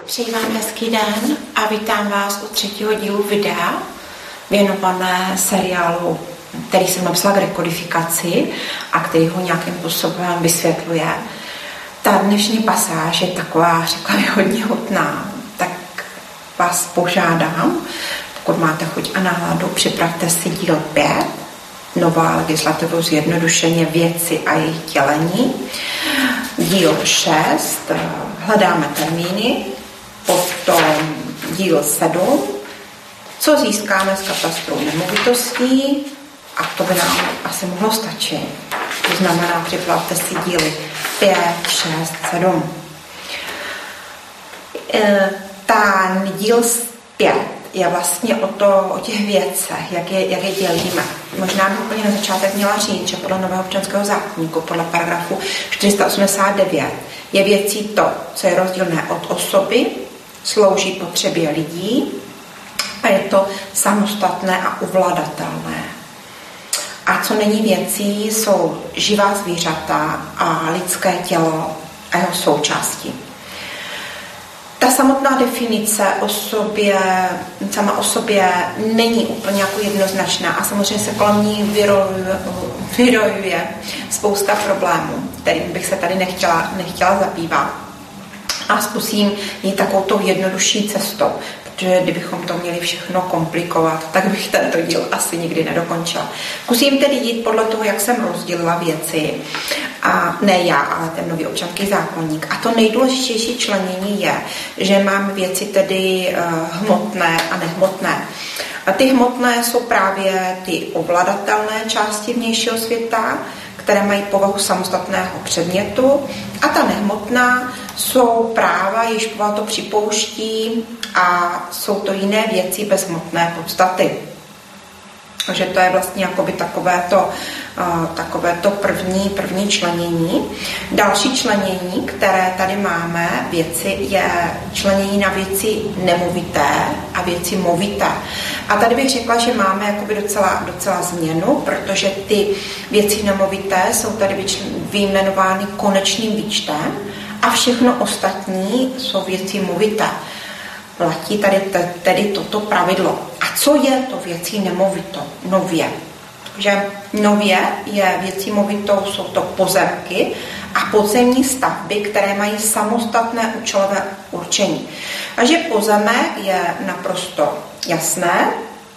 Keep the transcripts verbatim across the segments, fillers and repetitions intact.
Přeji vám hezký den a vítám vás u třetího dílu videa věnované seriálu, který jsem napsala k rekodifikaci a který ho nějakým způsobem vysvětluje. Ta dnešní pasáž je taková, řekla bych, hodně hutná, tak vás požádám, pokud máte chuť a náladu, připravte si díl pět, nová legislativa zjednodušeně věci a jejich dělení. Díl šest, hledáme termíny, potom díl sedm, co získáme z katastru nemovitostí, a to by nám asi mohlo stačit. To znamená, připravte si díly pět, šest, sedm. Ten díl pět je vlastně o, to, o těch věcech, jak je, jak je dělíme. Možná bych úplně na začátek měla říct, že podle nového občanského zákoníku, podle paragrafu čtyři sta osmdesát devět, je věcí to, co je rozdílné od osoby, slouží potřebě lidí a je to samostatné a ovladatelné. A co není věcí, jsou živá zvířata a lidské tělo a jeho součástí. Ta samotná definice o sobě, sama o sobě není úplně jako jednoznačná a samozřejmě se kolem ní vyrojuje, vyrojuje spousta problémů, kterým bych se tady nechtěla, nechtěla zabývat. A zkusím jít takovou tou jednodušší cestou, protože kdybychom to měli všechno komplikovat, tak bych tento díl asi nikdy nedokončila. Zkusím tedy jít podle toho, jak jsem rozdělila věci, a ne já, ale ten nový občanský zákoník. A to nejdůležitější členění je, že mám věci tedy uh, hmotné a nehmotné. A ty hmotné jsou právě ty ovladatelné části vnějšího světa, které mají povahu samostatného předmětu, a ta nehmotná jsou práva, již povaha to připouští, a jsou to jiné věci bez hmotné podstaty. Takže to je vlastně jakoby takovéto, uh, takovéto první, první členění. Další členění, které tady máme, věci, je členění na věci nemovité a věci movité. A tady bych řekla, že máme jakoby docela, docela změnu, protože ty věci nemovité jsou tady vyjmenovány konečným výčtem a všechno ostatní jsou věci movité. Platí tady tedy toto pravidlo. A co je to věcí nemovito? Nově. Takže nově je věcí movitou, jsou to pozemky a podzemní stavby, které mají samostatné účelové určení. Takže pozemek je naprosto jasné.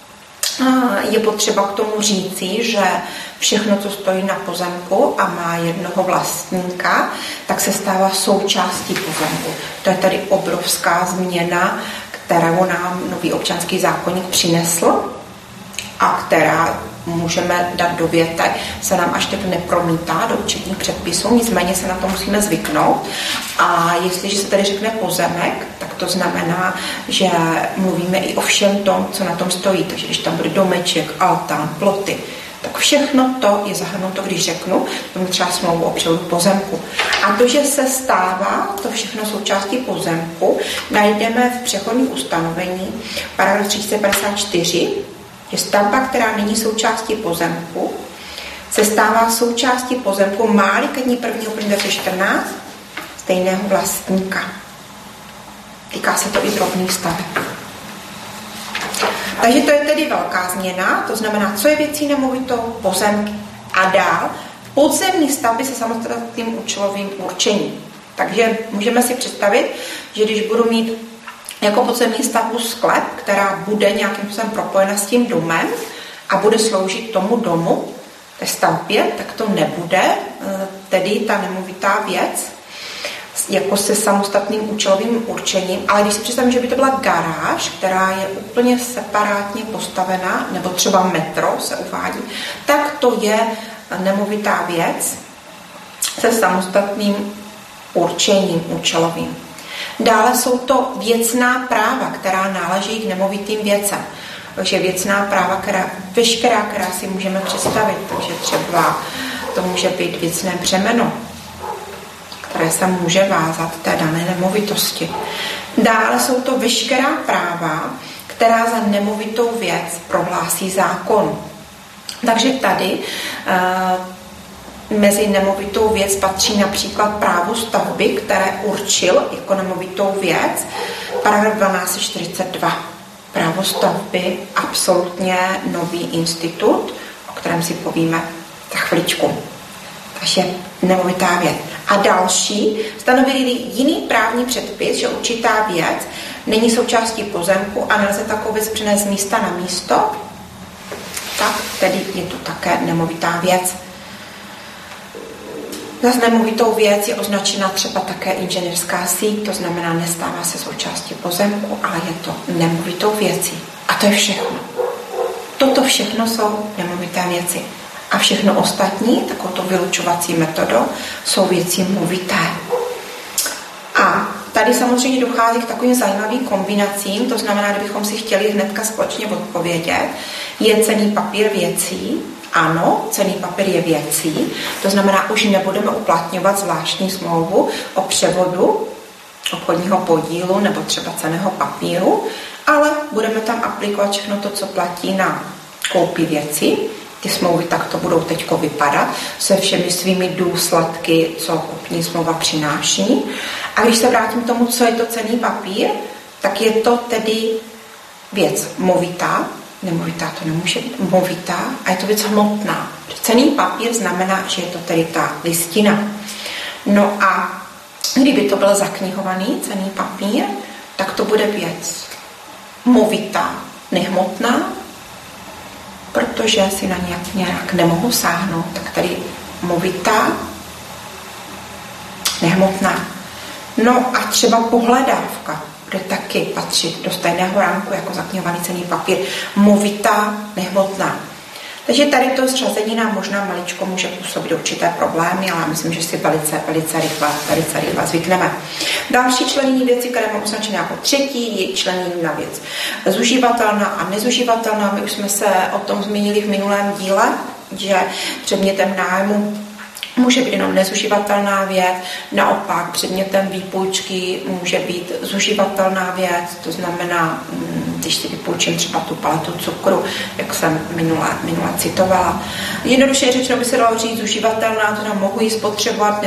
Je potřeba k tomu říci, že všechno, co stojí na pozemku a má jednoho vlastníka, tak se stává součástí pozemku. To je tady obrovská změna, kterou nám nový občanský zákoník přinesl a která, můžeme dát do větek, se nám až tak nepromítá do účetních předpisů, nicméně se na to musíme zvyknout. A jestliže se tady řekne pozemek, tak to znamená, že mluvíme i o všem tom, co na tom stojí. Takže když tam bude domeček, altán, ploty, tak všechno to je zahrnuto, když řeknu, tomu třeba smlouvu o převodu pozemku. A to, že se stává to všechno součástí pozemku, najdeme v přechodných ustanovení paragraf tři sta padesát čtyři, že stavba, která není součástí pozemku, se stává součástí pozemku, má-li ke dní prvního prvního dvacet čtrnáct stejného vlastníka. Týká se to i drobných staveb. Takže to je tedy velká změna, to znamená, co je věcí nemovitou, pozemky. A dál podzemní stavby se samostatným účelovým určením. Takže můžeme si představit, že když budu mít jako podzemní stavbu sklep, která bude nějakým způsobem propojena s tím domem a bude sloužit tomu domu, té stavbě, tak to nebude tedy ta nemovitá věc jako se samostatným účelovým určením, ale když si představím, že by to byla garáž, která je úplně separátně postavená, nebo třeba metro se uvádí, tak to je nemovitá věc se samostatným určením účelovým. Dále jsou to věcná práva, která náleží k nemovitým věcem. Takže věcná práva, která, veškerá, která si můžeme představit, takže třeba to může být věcné břemeno, které se může vázat té dané nemovitosti. Dále jsou to veškerá práva, která za nemovitou věc prohlásí zákon. Takže tady uh, mezi nemovitou věc patří například právo stavby, které určil jako nemovitou věc, Paragraf dvanáct set čtyřicet dva. Právo stavby, absolutně nový institut, o kterém si povíme za chviličku. Takže nemovitá věc. A další, stanovili jiný právní předpis, že určitá věc není součástí pozemku a nelze takovou věc přenést z místa na místo, tak tedy je to také nemovitá věc. Za nemovitou věc je označena třeba také inženýrská síť, to znamená, nestává se součástí pozemku, ale je to nemovitou věcí. A to je všechno. Toto všechno jsou nemovité věci. A všechno ostatní, takovou vylučovací metodou, jsou věci movité. A tady samozřejmě dochází k takovým zajímavým kombinacím, to znamená, kdybychom si chtěli hnedka společně odpovědět, je cenný papír věcí. Ano, cenný papír je věcí, to znamená, už nebudeme uplatňovat zvláštní smlouvu o převodu obchodního podílu nebo třeba cenného papíru, ale budeme tam aplikovat všechno to, co platí na koupi věci. Ty smlouvy takto budou teď vypadat se všemi svými důsledky, co kupní smlouva přináší. A když se vrátím k tomu, co je to cenný papír, tak je to tedy věc movitá, nemovitá to nemůže být, movitá, a je to věc hmotná. Cenný papír znamená, že je to tedy ta listina. No a kdyby to byl zaknihovaný cenný papír, tak to bude věc movitá, nehmotná, protože si na nějak, nějak nemohu sáhnout, tak tady movitá, nehmotná. No a třeba pohledávka bude taky patřit do stejného ránku jako zaknihovaný cenný papír. Movitá, nehmotná. Takže tady to zřazení nám možná maličko může působit určité problémy, ale myslím, že si velice, velice rychle, velice rychle zvykneme. Další členění věci, které mám označené jako třetí, je členění na věc zužívatelná a nezužívatelná. My už jsme se o tom zmínili v minulém díle, že předmětem nájmu může být jenom nezužívatelná věc, naopak předmětem výpůjčky může být zužívatelná věc, to znamená, když si vypůjčím třeba tu paletu cukru, jak jsem minule, minule citovala. Jednoduše řečeno by se dalo říct zužívatelná, to znamená, mohu ji spotřebovat,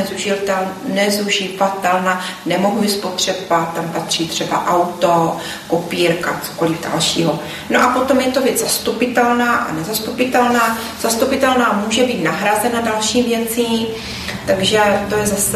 nezužívatelná, nemohu ji spotřebovat, tam patří třeba auto, kopírka, cokoliv dalšího. No a potom je to věc zastupitelná a nezastupitelná. Zastupitelná může být nahrazena další věcí, takže to je zase,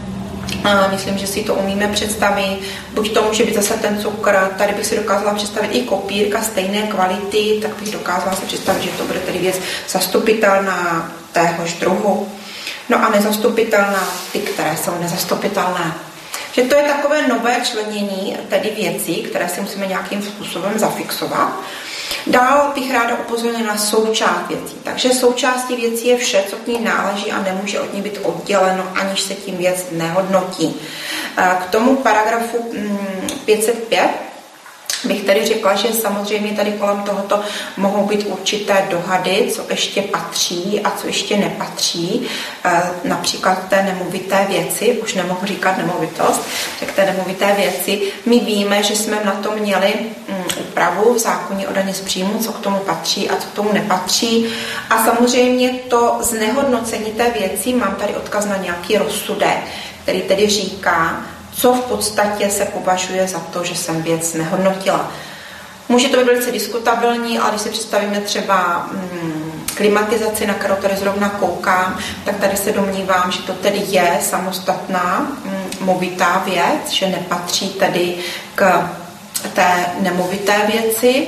a myslím, že si to umíme představit. Buď to může být zase ten cukr, tady bych si dokázala představit i kopírka stejné kvality, tak bych dokázala si představit, že to bude tedy věc zastupitelná téhož druhu. No a nezastupitelná, ty, které jsou nezastupitelné. Že to je takové nové členění tedy věcí, které si musíme nějakým způsobem zafixovat. Dál bych ráda upozornila na součást věcí. Takže součástí věcí je vše, co k ní náleží a nemůže od ní být odděleno, aniž se tím věc nehodnotí. K tomu paragrafu pět set pět bych tady řekla, že samozřejmě tady kolem tohoto mohou být určité dohady, co ještě patří a co ještě nepatří. Například té nemovité věci, už nemohu říkat nemovitost, tak té nemovité věci, my víme, že jsme na to měli úpravu v zákoně o dani z příjmu, co k tomu patří a co k tomu nepatří. A samozřejmě to znehodnocení té věci, mám tady odkaz na nějaký rozsudek, který tedy říká, co v podstatě se považuje za to, že jsem věc nehodnotila. Může to být velice diskutabilní, ale když si představíme třeba hmm, klimatizaci, na kterou tady zrovna koukám, tak tady se domnívám, že to tedy je samostatná hmm, movitá věc, že nepatří tedy k té nemovité věci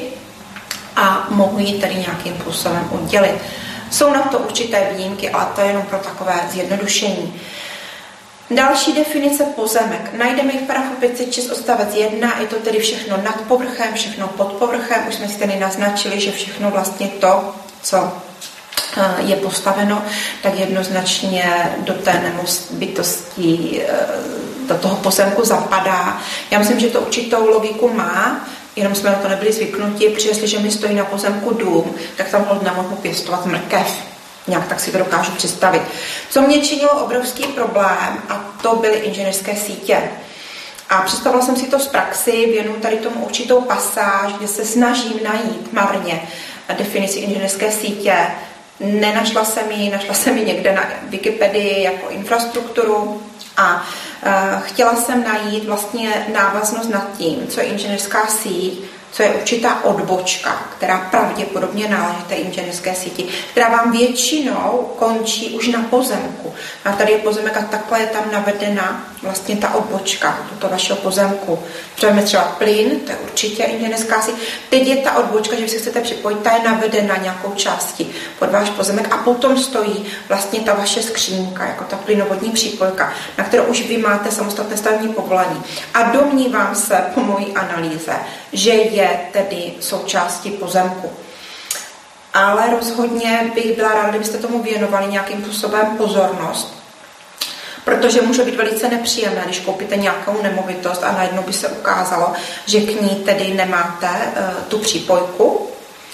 a mohu ji tedy nějakým způsobem oddělit. Jsou na to určité výjimky, ale to je jenom pro takové zjednodušení. Další definice pozemek. Najdeme ji v paragrafu pět set šest odstavec jedna, je to tedy všechno nad povrchem, všechno pod povrchem. Už jsme si tedy naznačili, že všechno vlastně to, co je postaveno, tak jednoznačně do té nemovitosti, do toho pozemku zapadá. Já myslím, že to určitou logiku má, jenom jsme na to nebyli zvyknutí, protože jestliže mi stojí na pozemku dům, tak tam hodně mohu pěstovat mrkev. Nějak tak si to dokážu představit. Co mě činilo obrovský problém, a to byly inženýrské sítě. A představila jsem si to z praxi, věnuju tady tomu určitou pasáž, kde se snažím najít marně definici inženýrské sítě. Nenašla jsem ji, našla jsem ji někde na Wikipedii jako infrastrukturu, A uh, chtěla jsem najít vlastně návaznost nad tím, co je inženýrská síť, co je určitá odbočka, která pravděpodobně náleží té inženýrské síti, která vám většinou končí už na pozemku. A tady je pozemek a takhle je tam navedena vlastně ta odbočka do vašeho pozemku. Třeba třeba plyn, to je určitě inženýrská síť. Teď je ta odbočka, že vy si chcete připojit, ta je navedena nějakou částí pod váš pozemek a potom stojí vlastně ta vaše skřínka, jako ta plynovodní přípojka, na kterou už vy máte samostatné stavební povolení. A domnívám se po mojí analýze, že je tedy součástí pozemku. Ale rozhodně bych byla ráda, kdybyste tomu věnovali nějakým způsobem pozornost, protože může být velice nepříjemné, když koupíte nějakou nemovitost a najednou by se ukázalo, že k ní tedy nemáte uh, tu přípojku,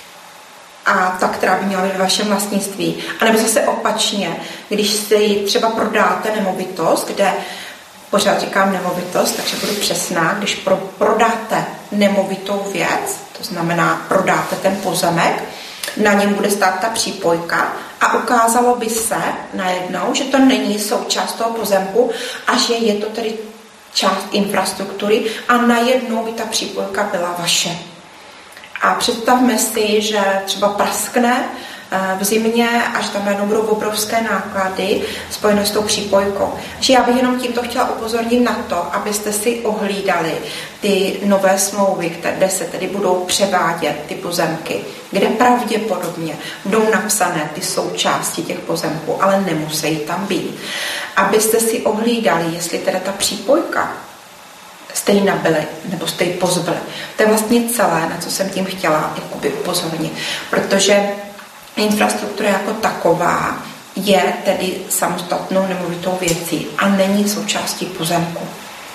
a ta, která by měla být ve vašem vlastnictví. A nebo zase opačně, když si třeba prodáte nemovitost, kde pořád říkám nemovitost, takže budu přesná, když pro, prodáte nemovitou věc, to znamená prodáte ten pozemek, na něm bude stát ta přípojka a ukázalo by se najednou, že to není součást toho pozemku a že je to tedy část infrastruktury a najednou by ta přípojka byla vaše. A představme si, že třeba praskne v zimě, až tam najednou budou obrovské náklady spojené s tou přípojkou. Takže já bych jenom tímto chtěla upozornit na to, abyste si ohlídali ty nové smlouvy, kde se tedy budou převádět ty pozemky, kde pravděpodobně budou napsané ty součásti těch pozemků, ale nemusí tam být. Abyste si ohlídali, jestli teda ta přípojka jste ji nabili, nebo jste ji pozbyli. To je vlastně celé, na co jsem tím chtěla jakoby upozornit, protože infrastruktura jako taková je tedy samostatnou nemovitou věcí a není součástí pozemku.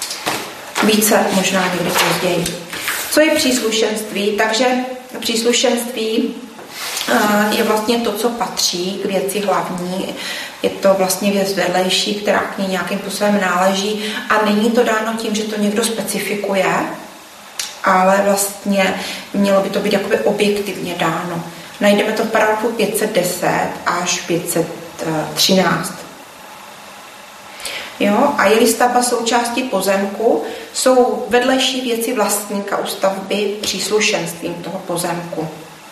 Více možná někdy později. Co je příslušenství? Takže příslušenství je vlastně to, co patří k věci hlavní. Je to vlastně věc vedlejší, která k ní nějakým způsobem náleží a není to dáno tím, že to někdo specifikuje, ale vlastně mělo by to být jakoby objektivně dáno. Najdeme to v paragrafu pět set deset až pět set třináct. Jo? A je-li stavba součástí pozemku, jsou vedlejší věci vlastníka u stavby příslušenstvím toho pozemku.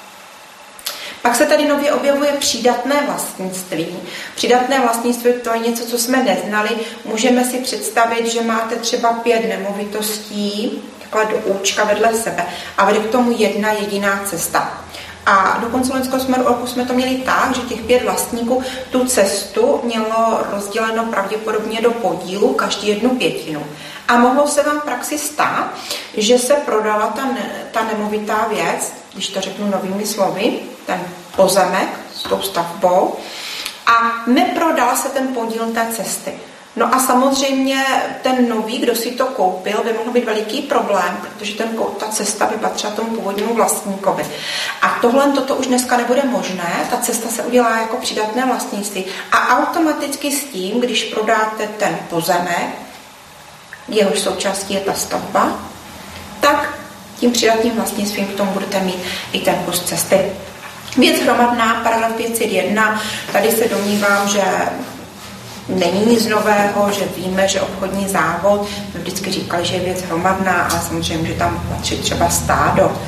Pak se tady nově objevuje přídatné vlastnictví. Přídatné vlastnictví, to je něco, co jsme neznali. Můžeme si představit, že máte třeba pět nemovitostí takhle do účka vedle sebe a vede k tomu jedna jediná cesta. A do konce loňského roku jsme to měli tak, že těch pět vlastníků tu cestu mělo rozděleno pravděpodobně do podílu, každý jednu pětinu. A mohlo se vám v praxi stát, že se prodala ta, ne, ta nemovitá věc, když to řeknu novými slovy, ten pozemek s tou stavbou, a neprodal se ten podíl té cesty. No a samozřejmě ten nový, kdo si to koupil, by mohl být veliký problém, protože ten, ta cesta by patřila tomu původnímu vlastníkovi. A tohle toto už dneska nebude možné, ta cesta se udělá jako přídatné vlastnictví. A automaticky s tím, když prodáte ten pozemek, jehož součástí je ta stavba, tak tím přídatným vlastnictvím v tom budete mít i ten kus cesty. Věc hromadná, paragraf pět set jedna, tady se domnívám, že není nic nového, že víme, že obchodní závod, my vždycky říkali, že je věc hromadná, ale samozřejmě, že tam patří třeba stádo.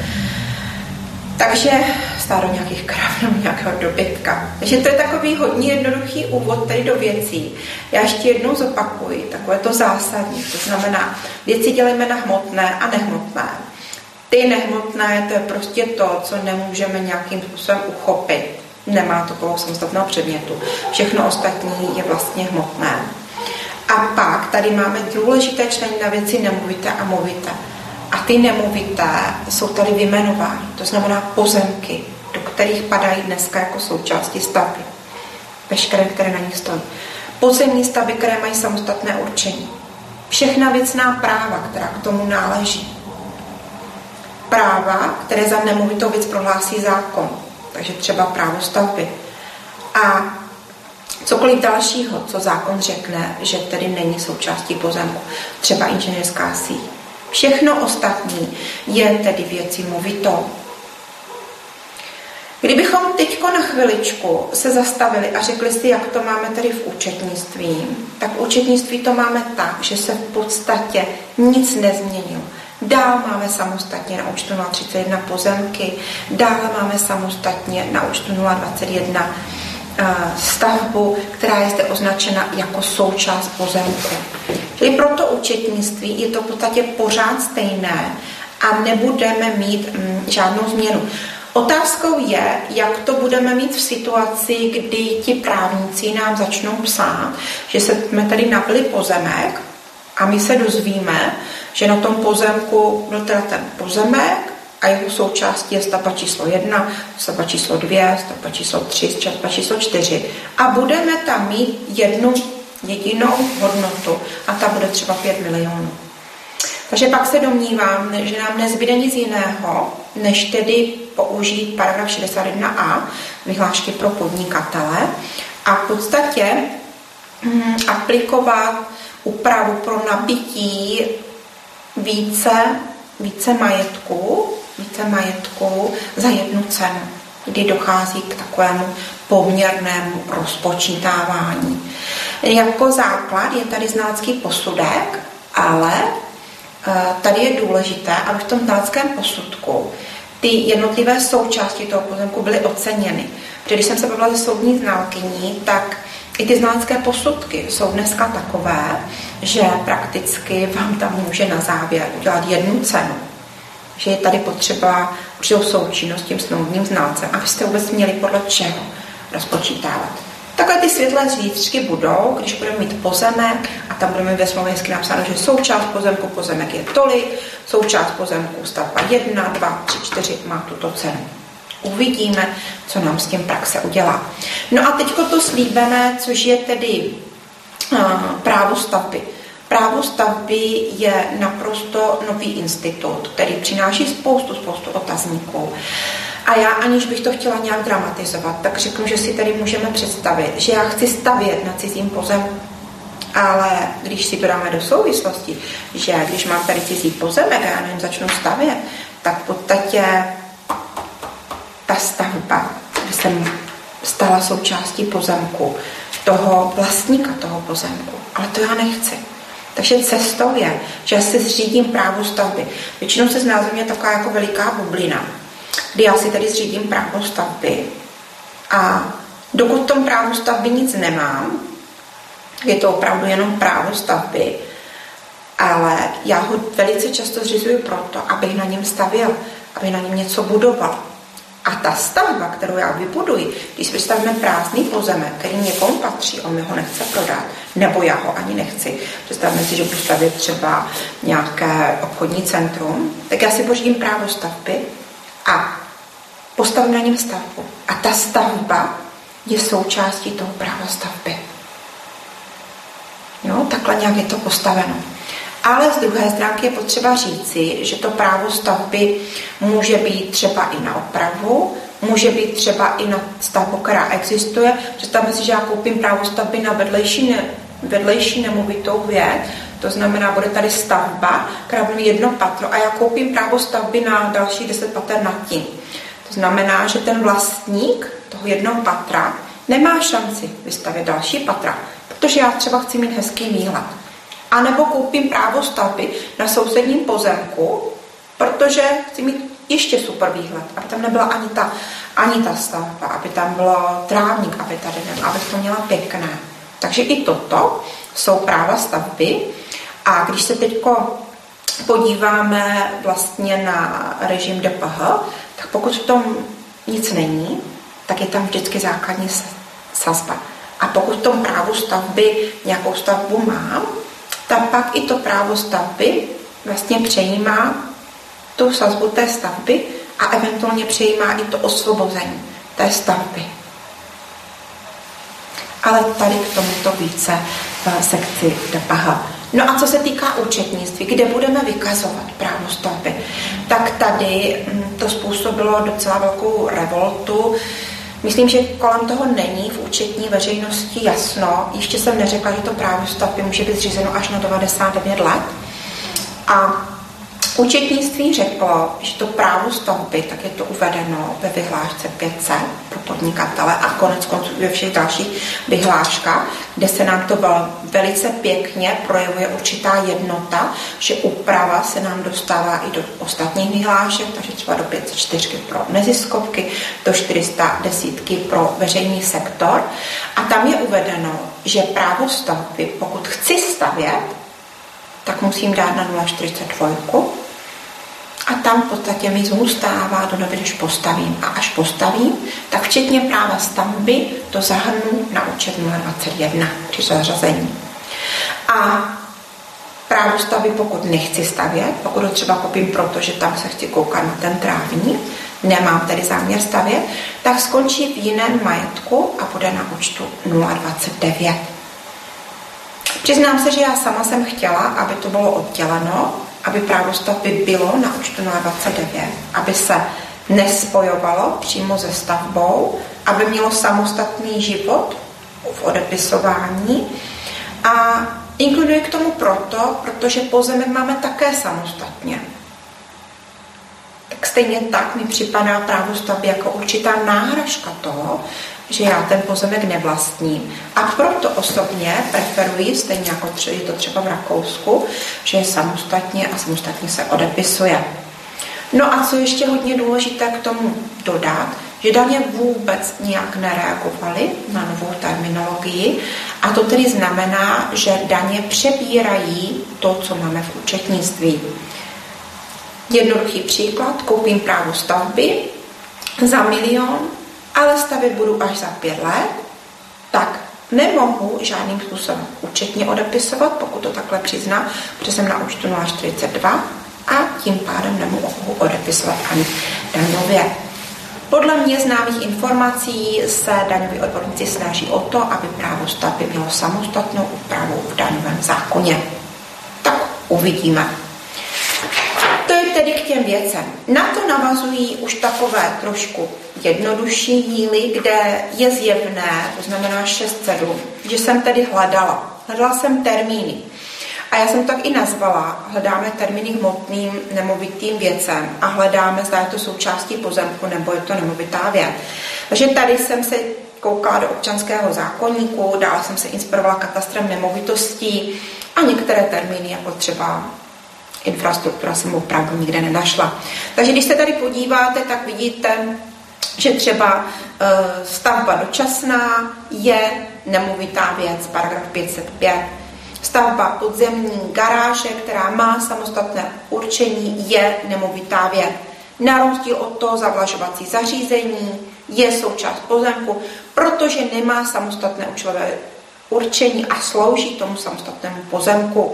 Takže stádo nějakých krav nebo nějakého dobytka. Takže to je takový hodně jednoduchý úvod tady do věcí. Já ještě jednou zopakuji, takové to zásadní. To znamená, věci dělíme na hmotné a nehmotné. Ty nehmotné, to je prostě to, co nemůžeme nějakým způsobem uchopit. Nemá takovou samostatného předmětu. Všechno ostatní je vlastně hmotné. A pak tady máme důležité členy na věci nemovité a movité. A ty nemovité jsou tady vyjmenovány. To znamená pozemky, do kterých padají dneska jako součástí stavby. Veškeré, které na nich stojí. Pozemní stavby, které mají samostatné určení. Všechna věcná práva, která k tomu náleží. Práva, které za nemovitou věc prohlásí zákon. Takže třeba právo stavby. A cokoliv dalšího, co zákon řekne, že tedy není součástí pozemku. Třeba inženýrská síť. Všechno ostatní je tedy věcí movitou. Kdybychom teď na chviličku se zastavili a řekli si, jak to máme tady v účetnictví, tak v účetnictví to máme tak, že se v podstatě nic nezměnilo. Dál máme samostatně na účtu nula třicet jedna pozemky, dále máme samostatně na účtu nula dvacet jedna stavbu, která je zde označena jako součást pozemku. Čili pro to účetnictví je to v podstatě pořád stejné a nebudeme mít mm, žádnou změnu. Otázkou je, jak to budeme mít v situaci, kdy ti právníci nám začnou psát, že jsme tady nabili pozemek a my se dozvíme, že na tom pozemku byl teda ten pozemek a jeho součástí je stavba číslo jedna, stavba číslo dvě, stavba číslo tři, stavba číslo čtyři. A budeme tam mít jednu jedinou hodnotu a ta bude třeba pět milionů. Takže pak se domnívám, že nám nezbyde nic jiného, než tedy použít paragraf šedesát jedna a vyhlášky pro podnikatele a v podstatě hm, aplikovat úpravu pro nabití více, více majetku, více majetku za jednu cenu, kdy dochází k takovému poměrnému rozpočítávání. Jako základ je tady znalecký posudek, ale tady je důležité, aby v tom znaleckém posudku ty jednotlivé součásti toho pozemku byly oceněny. Protože když jsem se bavila se soudní znalkyní, tak i ty znalecké posudky jsou dneska takové, že prakticky vám tam může na závěr udělat jednu cenu. Že je tady potřeba určitou součinnost s tím smluvním znalcem, abyste vůbec měli podle čeho rozpočítávat. Takhle ty světlé řídřky budou, když budeme mít pozemek a tam budeme ve smlouvě hezky napsáno, že součást pozemku pozemek je tolik, součást pozemku stavba jedna, dva, tři, čtyři má tuto cenu. Uvidíme, co nám s tím praxe udělá. No a teďko to slíbené, což je tedy uh, právo stavby. Právo stavby je naprosto nový institut, který přináší spoustu, spoustu otazníků. A já, aniž bych to chtěla nějak dramatizovat, tak řeknu, že si tady můžeme představit, že já chci stavět na cizím pozemku. Ale když si to dáme do souvislosti, že když mám tady cizí pozemek a já na něm začnu stavět, tak v podstatě ta stavba, kde jsem stala součástí pozemku, toho vlastníka toho pozemku. Ale to já nechci. Takže cestou je, že já si zřídím právo stavby. Většinou se znázorňuje taková jako veliká bublina, kdy já si tady zřídím právo stavby a dokud v tom právu stavby nic nemám, je to opravdu jenom právo stavby, ale já ho velice často zřizuju proto, abych na něm stavěl, abych na něm něco budoval. A ta stavba, kterou já vybuduji, když představíme prázdný pozemek, který někomu patří, on mi ho nechce prodat, nebo já ho ani nechci, představíme si, že budu stavět třeba nějaké obchodní centrum, tak já si pořídím právo stavby a postavím na něm stavbu. A ta stavba je součástí toho práva stavby. Jo, takhle nějak je to postaveno. Ale z druhé stránky je potřeba říci, že to právo stavby může být třeba i na opravu, může být třeba i na stavbu, která existuje. Představme si, že já koupím právo stavby na vedlejší, ne, vedlejší nemovitou věc, to znamená, bude tady stavba, která bude jedno patro a já koupím právo stavby na další deset pater nad tím. To znamená, že ten vlastník toho jednoho patra nemá šanci vystavět další patra, protože já třeba chci mít hezký výhled. A nebo koupím právo stavby na sousedním pozemku, protože chci mít ještě super výhled, aby tam nebyla ani ta, ani ta stavba, aby tam byl trávník, aby tady nebyl, aby to měla pěkné. Takže i toto jsou práva stavby. A když se teď podíváme vlastně na režim D P H, tak pokud v tom nic není, tak je tam vždycky základní sazba. A pokud v tom právu stavby nějakou stavbu mám, tak pak i to právo stavby vlastně přejímá tu sazbu té stavby a eventuálně přejímá i to osvobození té stavby. Ale tady k tomuto více v sekci D P H. No a co se týká účetnictví, kde budeme vykazovat právo stavby, tak tady to způsobilo docela velkou revoltu. Myslím, že kolem toho není v účetní veřejnosti jasno. Ještě jsem neřekla, že to právo stavby může být zřízeno až na devadesát devět let. A Účetnictví řeklo, že to právo stavby, tak je to uvedeno ve vyhlášce pět set pro podnikatele a konec konců ve všech dalších vyhláškách, kde se nám to velice pěkně projevuje určitá jednota, že úprava se nám dostává i do ostatních vyhlášek, takže třeba do pět set čtyři pro neziskovky, do čtyři sta deset pro veřejný sektor. A tam je uvedeno, že právo stavby, pokud chci stavět, tak musím dát na nula čtyřicet dva a tam v podstatě mi zůstává do doby, když postavím. A až postavím, tak včetně práva stavby to zahrnu na účet nula dvacet jedna při zařazení. A právo stavby, pokud nechci stavět, pokud ho třeba koupím proto, že tam se chci koukat na ten trávník, nemám tedy záměr stavět, tak skončí v jiném majetku a bude na účtu nula dvacet devět. Přiznám se, že já sama jsem chtěla, aby to bylo odděleno, aby právo stavby bylo na účtu nula dvacet devět, aby se nespojovalo přímo se stavbou, aby mělo samostatný život v odepisování. A inkluduji k tomu proto, protože pozemek máme také samostatně. Tak stejně tak mi připadá právo stavby jako určitá náhražka toho, že já ten pozemek nevlastním. A proto osobně preferuji, stejně jako je to třeba v Rakousku, že je samostatně a samostatně se odepisuje. No a co ještě hodně důležité k tomu dodat, že daně vůbec nijak nereagovaly na novou terminologii a to tedy znamená, že daně přebírají to, co máme v účetnictví. Jednoduchý příklad, koupím právo stavby za milion, ale stavět budu až za pět let, tak nemohu žádným způsobem účetně odepisovat, pokud to takhle přiznám, protože jsem na účtu nula čtyřicet dva a tím pádem nemohu odepisovat ani daňově. Podle mě známých informací se daňoví odborníci snaží o to, aby právo stavby mělo samostatnou úpravu v daňovém zákoně. Tak uvidíme. To je tedy k těm věcem. Na to navazují už takové trošku jednodušší díly, kde je zjevné, to znamená šest sedm, že jsem tedy hledala. Hledala jsem termíny. A já jsem tak i nazvala, hledáme termíny hmotným nemovitým věcem a hledáme, zda je to součástí pozemku nebo je to nemovitá věc. Takže tady jsem se koukala do občanského zákoníku, dále jsem se inspirovala katastrem nemovitostí a některé termíny, jako třeba infrastruktura, jsem opravdu nikde nenašla. Takže když se tady podíváte, tak vidíte, že třeba e, stavba dočasná je nemovitá věc, paragraf pět set pět. Stavba podzemní garáže, která má samostatné určení, je nemovitá věc. Na rozdíl od toho zavlažovací zařízení je součást pozemku, protože nemá samostatné účelové určení a slouží tomu samostatnému pozemku.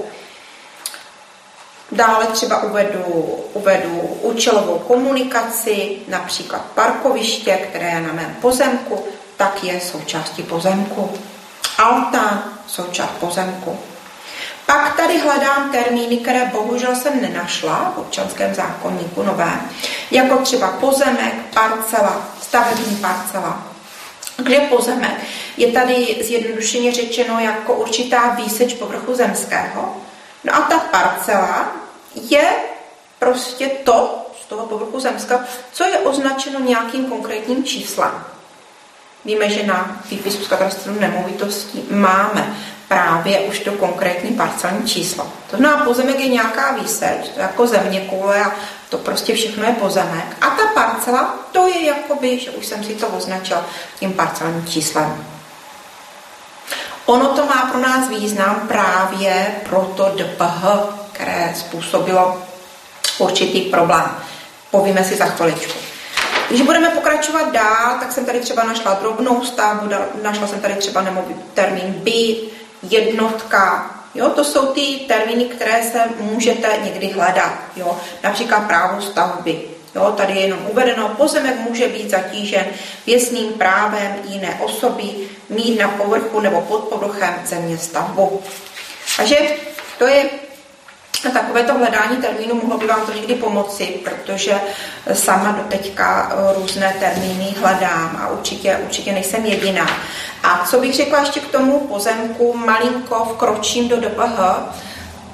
Dále třeba uvedu, uvedu účelovou komunikaci, například parkoviště, které je na mém pozemku, tak je součástí pozemku. Altán, součást pozemku. Pak tady hledám termíny, které bohužel jsem nenašla v občanském zákoníku nové, jako třeba pozemek, parcela, stavební parcela. Kde pozemek je tady zjednodušeně řečeno jako určitá výseč povrchu zemského. No a ta parcela je prostě to z toho povrchu zemského, co je označeno nějakým konkrétním číslem. Víme, že na výpisu z katastru nemovitostí máme právě už to konkrétní parcelní číslo. To znamená, pozemek je nějaká výseč, to je jako zeměkoule a to prostě všechno je pozemek. A ta parcela, to je jakoby, že už jsem si to označila tím parcelním číslem. Ono to má pro nás význam právě pro to D P H, které způsobilo určitý problém. Povíme si za chviličku. Když budeme pokračovat dál, tak jsem tady třeba našla drobnou stavbu, našla jsem tady třeba nemovitý termín byt, jednotka. Jo, to jsou ty termíny, které se můžete někdy hledat. Jo, například právo stavby. Jo, tady je jenom uvedeno, pozemek může být zatížen věcným právem jiné osoby, mít na povrchu nebo pod povrchem země stavbu. Takže to je takovéto hledání termínu, mohlo by vám to někdy pomoci, protože sama doteďka různé termíny hledám a určitě, určitě nejsem jediná. A co bych řekla ještě k tomu pozemku, malinko vkročím do D P H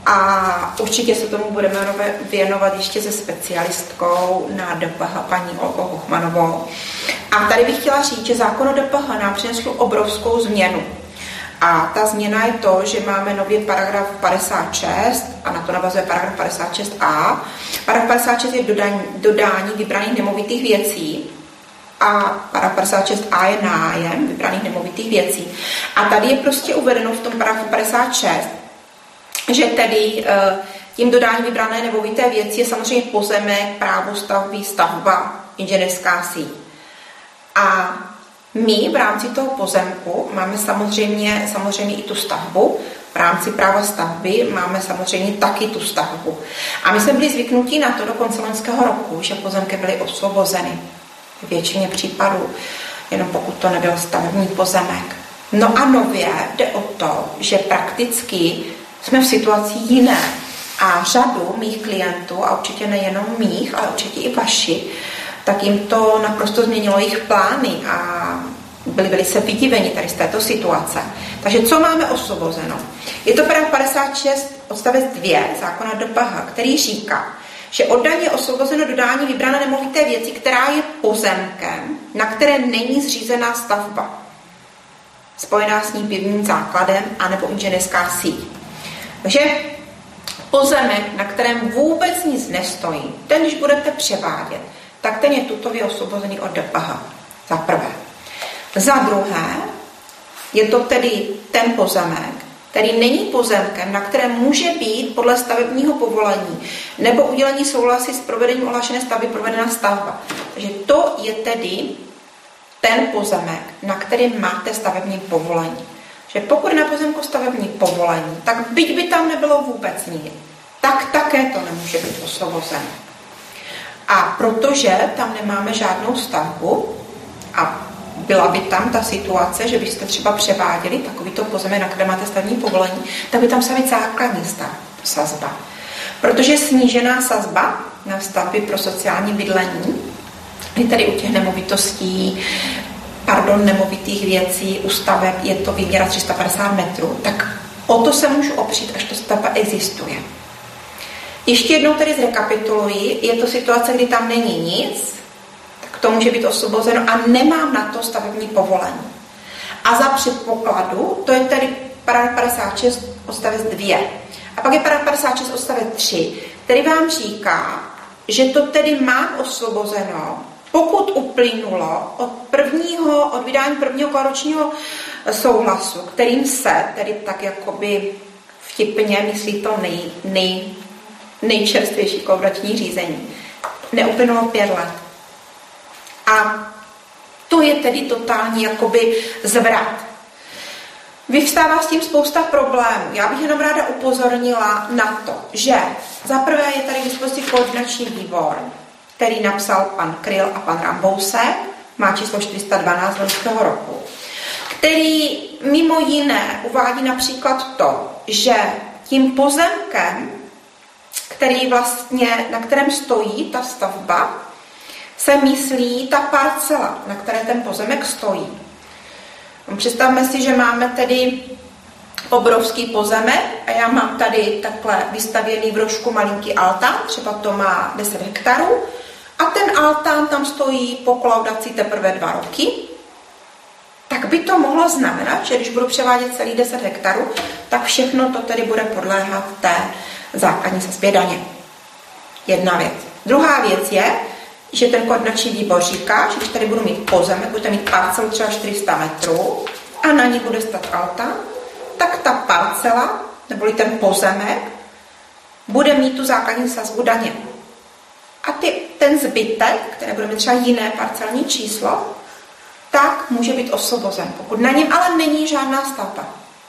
A určitě se tomu budeme věnovat ještě se specialistkou na D P H, paní Olgou Hochmanovou. A tady bych chtěla říct, že zákon o D P H nám přinesl obrovskou změnu. A ta změna je to, že máme nově paragraf padesát šest a na to navazuje paragraf padesát šest a. Paragraf padesát šest je dodání, dodání vybraných nemovitých věcí a paragraf padesát šest a je nájem vybraných nemovitých věcí. A tady je prostě uvedeno v tom paragrafu padesát šest, že tedy tím dodání vybrané nemovité věci je samozřejmě pozemek, právo stavby, stavba, inženýrská síť. A my v rámci toho pozemku máme samozřejmě, samozřejmě i tu stavbu. V rámci práva stavby máme samozřejmě taky tu stavbu. A my jsme byli zvyknutí na to do konce loňského roku, že pozemky byly osvobozeny. V většině případů, jenom pokud to nebyl stavební pozemek. No a nově jde o to, že prakticky jsme v situaci jiné. A řadu mých klientů, a určitě nejenom mých, ale určitě i vaši, tak jim to naprosto změnilo jejich plány a byli velice vydiveni tady z této situace. Takže co máme osvobozeno? Je to paragraf padesát šest odstavec dva zákona D P H, který říká, že od daně je osvobozeno dodání vybrané nemovité věci, která je pozemkem, na které není zřízená stavba, spojená s ní pevným základem anebo inženýrská síť. Takže pozemek, na kterém vůbec nic nestojí, ten, když budete převádět, tak ten je tutově osvobozený od D P H. Za prvé. Za druhé, je to tedy ten pozemek, který není pozemkem, na kterém může být podle stavebního povolení nebo udělení souhlasy s provedením ohlášené stavby provedená stavba. Takže to je tedy ten pozemek, na kterém máte stavební povolení. Že pokud na pozemku stavební povolení, tak byť by tam nebylo vůbec nic, tak také to nemůže být osvobozeno. A protože tam nemáme žádnou stavbu a byla by tam ta situace, že byste třeba převáděli takovýto pozemek, na které máte stavební povolení, tak by tam musela být základní stav, sazba. Protože snížená sazba na stavby pro sociální bydlení, kdy tady u těch nemovitostí, pardon, nemovitých věcí, u staveb je to výměra tři sta padesát metrů, tak o to se můžu opřít, až to stavba existuje. Ještě jednou tedy zrekapituluji, je to situace, kdy tam není nic, tak to může být osvobozeno a nemám na to stavební povolení. A za předpokladu, to je tedy paragraf padesát šest odstavec dva. A pak je paragraf padesát šest odstavec tři, který vám říká, že to tedy mám osvobozeno, pokud uplynulo od prvního, od vydání prvního klaročního souhlasu, kterým se, tedy tak jakoby vtipně myslí to nej, nej, nejčerstvější klaroční řízení, neuplynulo pět let. A to je tedy totální jakoby zvrat. Vyvstává s tím spousta problémů. Já bych jenom ráda upozornila na to, že za prvé je tady k dispozici koordinační výbor, který napsal pan Kryl a pan Rambousek, má číslo čtyři sta dvanáct loňského roku, který mimo jiné uvádí například to, že tím pozemkem, který vlastně, na kterém stojí ta stavba, se myslí ta parcela, na které ten pozemek stojí. Představme si, že máme tedy obrovský pozemek a já mám tady takhle vystavěný v rožku malinký altán, třeba to má deset hektarů, a ten altán tam stojí po kolaudaci teprve dva roky, tak by to mohlo znamenat, že když budu převádět celý deset hektarů, tak všechno to tedy bude podléhat té základní sazbě daně. Jedna věc. Druhá věc je, že ten koordinační výbor říká, že když tady budu mít pozemek, budete mít parcelu třeba čtyři sta metrů a na ní bude stát altán, tak ta parcela, neboli ten pozemek, bude mít tu základní sazbu daně. A ty, ten zbytek, který bude mít třeba jiné parcelní číslo, tak může být osvobozen, pokud na něm ale není žádná stavba.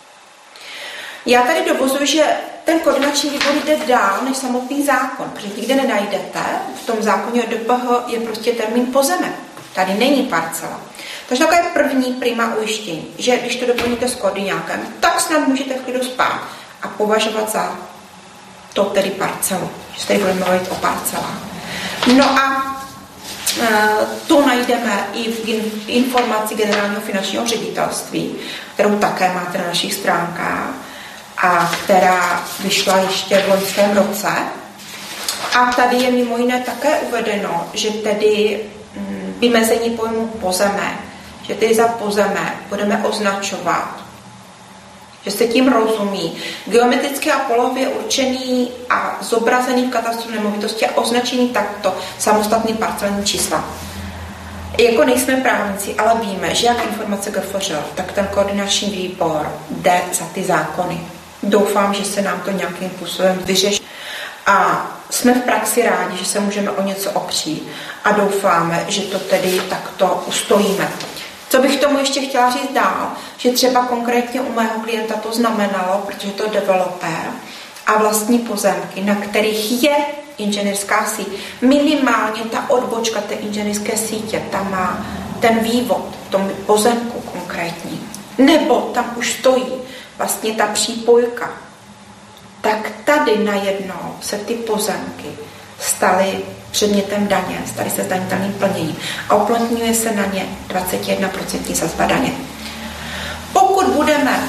Já tady dovozuji, že ten koordinační výbor jde dál než samotný zákon, protože nikde nenajdete, v tom zákoně o D P H je prostě termín pozemek. Tady není parcela. Takže takové první prima ujištění, že když to doplníte s koordinákem, tak snad můžete v klidu spát a považovat za to tedy parcelu. Že tady budeme mluvit o parcelách. No a e, to najdeme i v informaci Generálního finančního ředitelství, kterou také máte na našich stránkách. a která vyšla ještě v loňském roce. A tady je mimo jiné také uvedeno, že tedy vymezení pojmu pozemek, že tedy za pozemek budeme označovat, že se tím rozumí geometricky a polově určený a zobrazený v katastru nemovitosti a označený takto samostatný parcelní čísla. Jako nejsme právníci, ale víme, že jak informace G F Ř, tak ten koordinační výbor jde za ty zákony. Doufám, že se nám to nějakým způsobem vyřeší. A jsme v praxi rádi, že se můžeme o něco opřít a doufáme, že to tedy takto ustojíme. Co bych tomu ještě chtěla říct dál, že třeba konkrétně u mého klienta to znamenalo, protože to je developer a vlastní pozemky, na kterých je inženýrská síť. Minimálně ta odbočka té inženýrské sítě, tam má ten vývod v tom pozemku konkrétní. Nebo tam už stojí vlastně ta přípojka. Tak tady najednou se ty pozemky staly předmětem daně, staly se zdanitelným plněním a uplatňuje se na ně dvacet jedna procent sazba daně. Pokud budeme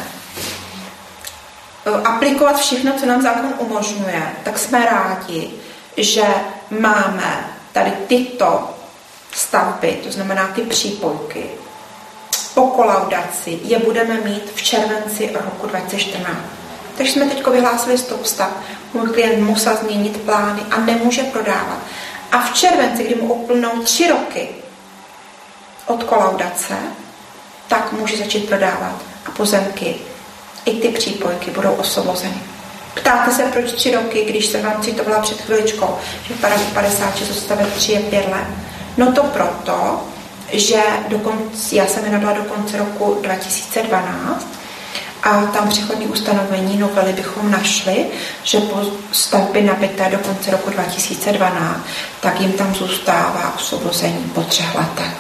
aplikovat všechno, co nám zákon umožňuje, tak jsme rádi, že máme tady tyto stavby, to znamená ty přípojky. Po kolaudaci je budeme mít v červenci roku dva tisíce čtrnáct. Takže jsme teď vyhlásili stop stav. Můj klient musel změnit plány a nemůže prodávat. A v červenci, kdy mu uplynou tři roky od kolaudace, tak může začít prodávat. A pozemky, i ty přípojky budou osvobozeny. Ptáte se, proč tři roky, když jsem vám citovala před chviličkou, že v paragrafu padesát šest odstavec tři je pět let. No to proto, že dokonce, já jsem je nabyla do konce roku dva tisíce dvanáct a tam přechodní ustanovení novely bychom našli, že po stavbě nabité do konce roku dva tisíce dvanáct, tak jim tam zůstává osvobození po třech letech.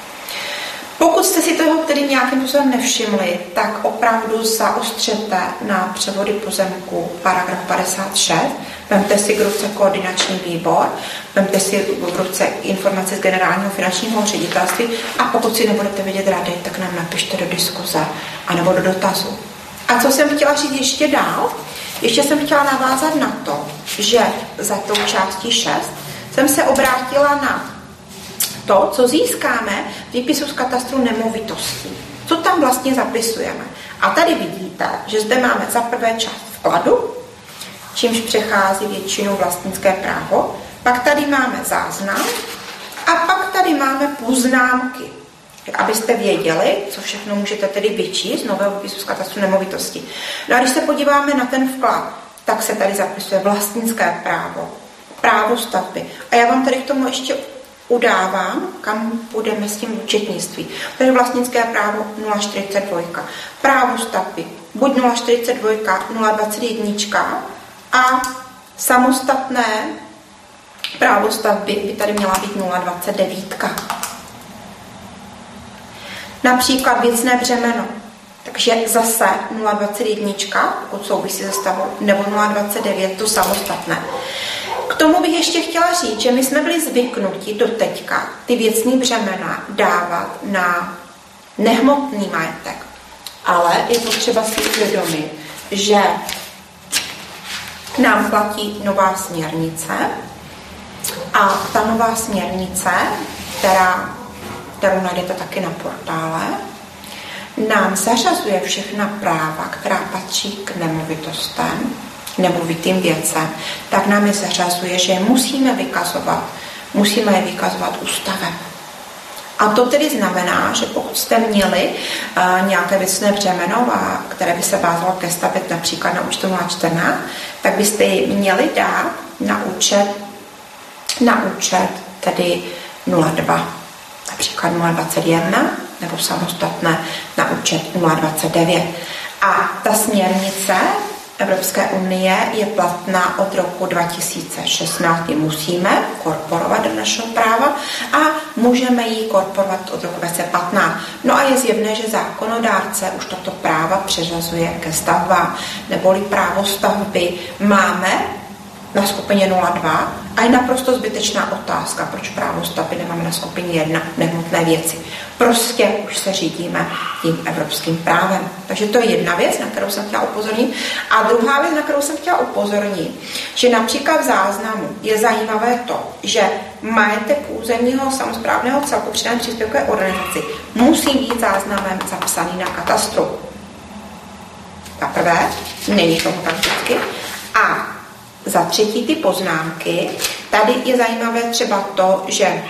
Pokud jste si toho tedy nějakým způsobem nevšimli, tak opravdu zaostřete na převody pozemku paragraf padesát šest, vemte si k ruce koordinační výbor, vemte si k ruce informace z generálního finančního ředitelství a pokud si nebudete vědět rady, tak nám napište do diskuze anebo do dotazu. A co jsem chtěla říct ještě dál? Ještě jsem chtěla navázat na to, že za tou částí šest jsem se obrátila na to, co získáme v výpisu z katastru nemovitostí. Co tam vlastně zapisujeme. A tady vidíte, že zde máme za prvé část vkladu, čímž přechází většinou vlastnické právo. Pak tady máme záznam a pak tady máme poznámky. Abyste věděli, co všechno můžete tedy vyčíst z nového výpisu z katastru nemovitosti. No a když se podíváme na ten vklad, tak se tady zapisuje vlastnické právo, právo stavby. A já vám tady k tomu ještě udávám, kam půjdeme s tím účetnictví. Takže vlastnické právo nula čtyřicet dva, právo stavby buď nula čtyřicet dva, nula dvacet jedna a samostatné právo stavby by tady měla být nula dvacet devět. Například věcné břemeno. Takže zase nula dvacet jedna, pokud souvisí se stavou, nebo nula dvacet devět, to samostatné. K tomu bych ještě chtěla říct, že my jsme byli zvyknuti do teďka ty věcný břemena dávat na nehmotný majetek. Ale je potřeba si uvědomit, že nám platí nová směrnice a ta nová směrnice, která, kterou najdete taky na portále, nám zařazuje všechna práva, která patří k nemovitostem, nemovitým věcem, tak nám je zařazuje, že je musíme vykazovat, musíme je vykazovat ústavem. A to tedy znamená, že pokud jste měli uh, nějaké věcné břemeno, a, které by se vázalo ke stavbě například na účtu nula čtrnáct, tak byste ji měli dát na účet, na účet tedy nula dva, například nula dvacet jedna, nebo samostatné na účet nula dvacet devět. A ta směrnice Evropské unie je platná od roku dva tisíce šestnáct, ji musíme korporovat do našeho práva a můžeme ji korporovat od roku dva tisíce patnáct. No a je zjevné, že zákonodárce už tato práva přeřazuje ke stavbám, neboli právo stavby máme na skupině nula dva a je naprosto zbytečná otázka, proč právo stavby nemáme na skupině jedna, nehmotné věci. Prostě už se řídíme tím evropským právem. Takže to je jedna věc, na kterou jsem chtěla upozornit. A druhá věc, na kterou jsem chtěla upozornit, že například v záznamu je zajímavé to, že majetek územního samosprávného celku při daném příspěvkové organizaci musí být záznamem zapsaný na katastru. Za prvé, není tomu tak vždycky. A za třetí ty poznámky. Tady je zajímavé třeba to, že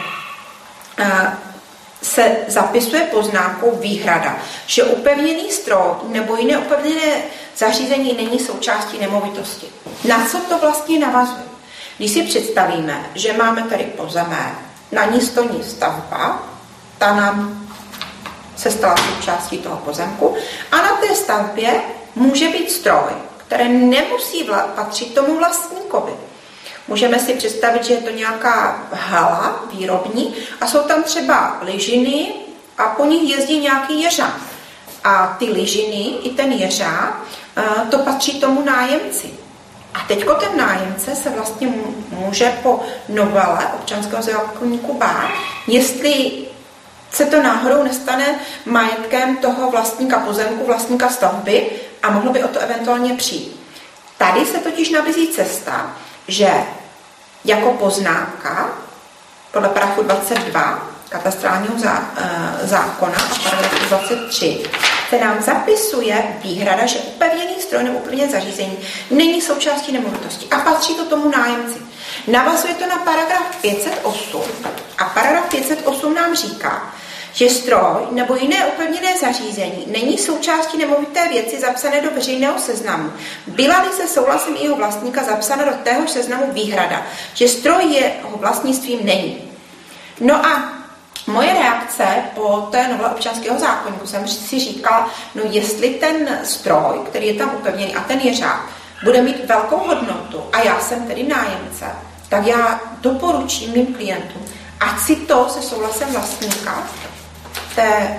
se zapisuje poznámkou výhrada, že upevněný stroj nebo jiné upevněné zařízení není součástí nemovitosti. Na co to vlastně navazuje? Když si představíme, že máme tady pozemek, na ní stojí stavba, ta nám se stala součástí toho pozemku a na té stavbě může být stroj, které nemusí vla- patřit tomu vlastníkovi. Můžeme si představit, že je to nějaká hala výrobní a jsou tam třeba lyžiny a po nich jezdí nějaký jeřáb. A ty lyžiny i ten jeřáb, to patří tomu nájemci. A teďko ten nájemce se vlastně může po novele občanského zákoníku bát, jestli se to náhodou nestane majetkem toho vlastníka pozemku, vlastníka stavby a mohlo by o to eventuálně přijít. Tady se totiž nabízí cesta, že jako poznámka podle paragrafu dvacet dva katastrálního zá, e, zákona a paragrafu dvacet tři se nám zapisuje výhrada, že upevněný stroj nebo upevněné zařízení není součástí nemovitosti a patří to tomu nájemci. Navazuje to na paragraf pět set osm a paragraf pět set osm nám říká, že stroj nebo jiné upevněné zařízení není součástí nemovité věci zapsané do veřejného seznamu. Byla-li se souhlasem jeho vlastníka zapsána do téhož seznamu výhrada, že stroj jeho vlastnictvím není. No a moje reakce po té novele občanského zákoníku jsem si říkala, no jestli ten stroj, který je tam upevněný a ten jeřáb, bude mít velkou hodnotu a já jsem tedy nájemce, tak já doporučím mým klientům, ať si to se souhlasem vlastníka té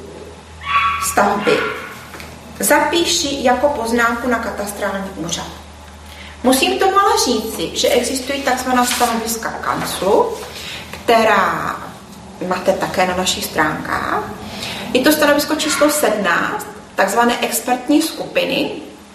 stavby zapíši jako poznámku na katastrální úřad. Musím tomu ale říci, že existují takzvaná stanoviska kanclu, která máte také na našich stránkách. Je to stanovisko číslo sedmnáct, takzvané expertní skupiny,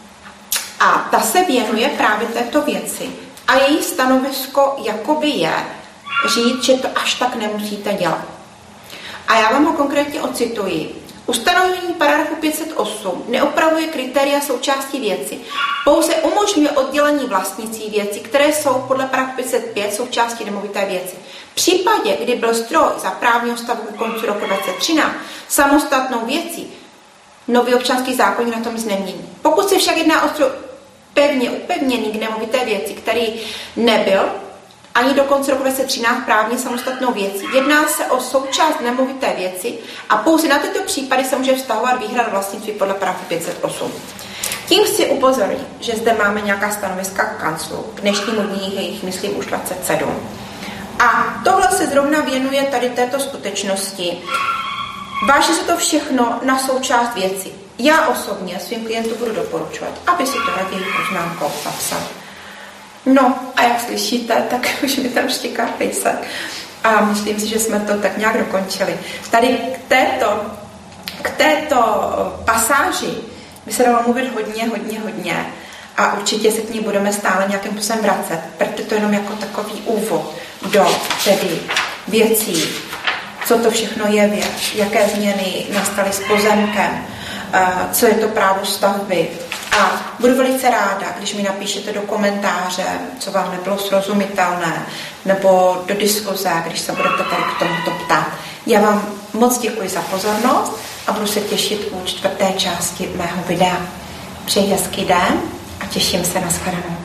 a ta se věnuje právě této věci. A její stanovisko jakoby je říct, že to až tak nemusíte dělat. A já vám ho konkrétně ocituji. Ustanovení paragrafu pět set osm neupravuje kritéria součástí věci. Pouze umožňuje oddělení vlastnicí věci, které jsou podle paragrafu pět set pět součástí nemovité věci. V případě, kdy byl stroj za právního stavu k konci roku dva tisíce třináct samostatnou věcí, nový občanský zákoník na tom nic nemění. Pokud se však jedná o stroj pevně upevněný k nemovité věci, který nebyl ani do konce roku dva tisíce třináct právně samostatnou věcí. Jedná se o součást nemovité věci a pouze na tyto případy se může vztahovat výhrada vlastnictví podle paragrafu pět set osm. Tím chci upozornit, že zde máme nějaká stanoviska k kanclu. K dnešnímu dní je jich, myslím, už dvacet sedm. A tohle se zrovna věnuje tady této skutečnosti. Váží se to všechno na součást věci. Já osobně svým klientům budu doporučovat, aby si to raději poznámkou zapsal. No a jak slyšíte, tak už mi tam štěká pejsek. A myslím si, že jsme to tak nějak dokončili. Tady k této, k této pasáži by se dalo mluvit hodně, hodně, hodně. A určitě se k ní budeme stále nějakým způsobem vracet. Proto to jenom jako takový úvod do tedy věcí, co to všechno je věc, jaké změny nastaly s pozemkem, co je to právo stavby. A budu velice ráda, když mi napíšete do komentáře, co vám nebylo srozumitelné, nebo do diskuze, když se budete tady k tomuto ptát. Já vám moc děkuji za pozornost a budu se těšit u čtvrté části mého videa. Přeji hezký den a těším se na shledanou.